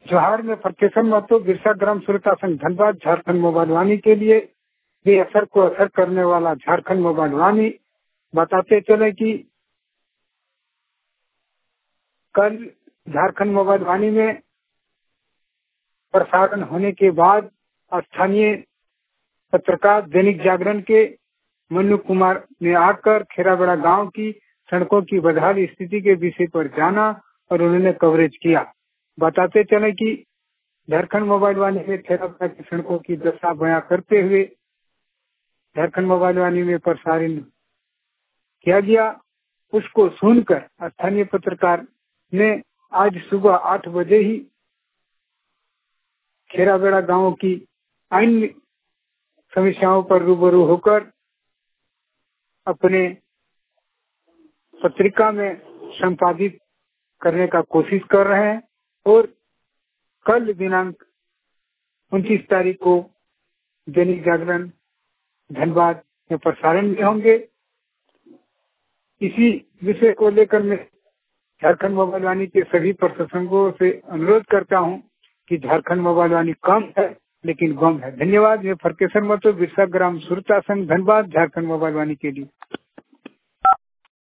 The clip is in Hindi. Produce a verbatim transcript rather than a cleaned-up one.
जोहार में फरकेशन महतो बिरसा ग्राम सुरता संघ धनबाद झारखंड मोबाइल वाणी के लिए बेअसर को असर करने वाला झारखंड मोबाइल वाणी बताते चले कि कल झारखंड मोबाइल वाणी में प्रसारण होने के बाद स्थानीय पत्रकार दैनिक जागरण के मनु कुमार ने आकर खेराबेड़ा गांव की सड़कों की बदहाल स्थिति के विषय पर जाना और उन्होंने कवरेज किया। बताते चले कि झारखंड मोबाइल वाणी में खेराबेड़ा की सड़कों की दशा बयां करते हुए झारखंड मोबाइल वाणी में प्रसारण किया गया। उसको सुनकर स्थानीय पत्रकार ने आज सुबह आठ बजे ही खेराबेड़ा गांव की अन्य समस्याओं पर रूबरू होकर अपने पत्रिका में संपादित करने का कोशिश कर रहे हैं और कल दिनांक उनतीस तारीख को दैनिक जागरण धनबाद में प्रसारण भी होंगे। इसी विषय को लेकर मैं झारखंड मोबाइल वाणी के सभी प्रशंसकों से अनुरोध करता हूं कि झारखंड मोबाइल वाणी कम है लेकिन गम है। धन्यवाद। मैं फरकेशन महतो बिरसा ग्राम सुरता संघ धनबाद झारखंड मोबाइल वाणी के लिए।